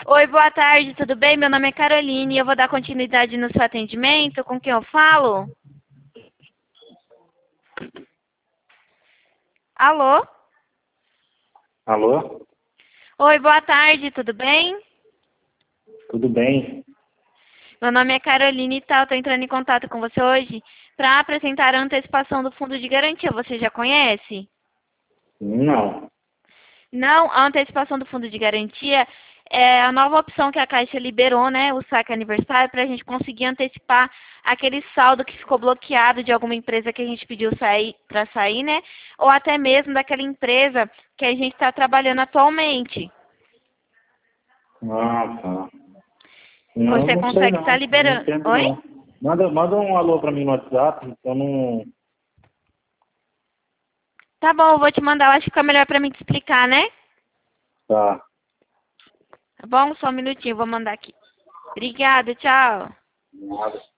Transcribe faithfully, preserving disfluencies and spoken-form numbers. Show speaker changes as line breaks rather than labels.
Oi, boa tarde, tudo bem? Meu nome é Caroline e eu vou dar continuidade no seu atendimento. Com quem eu falo? Alô?
Alô?
Oi, boa tarde, tudo bem?
Tudo bem?
Meu nome é Caroline e tal, estou entrando em contato com você hoje para apresentar a antecipação do fundo de garantia. Você já conhece?
Não.
Não, a antecipação do fundo de garantia é a nova opção que a Caixa liberou, né? O saque aniversário, para a gente conseguir antecipar aquele saldo que ficou bloqueado de alguma empresa que a gente pediu sair, para sair, né? Ou até mesmo daquela empresa que a gente está trabalhando atualmente.
Ah, tá. Não,
Você
não sei
consegue estar
não. Não
liberando.
entendo
Oi?
não. Manda, manda um alô pra mim no WhatsApp, eu não...
Tá bom, eu vou te mandar. Eu acho que fica melhor para mim te explicar, né?
Tá.
Tá bom? Só um minutinho, vou mandar aqui. Obrigada, tchau.
Nada.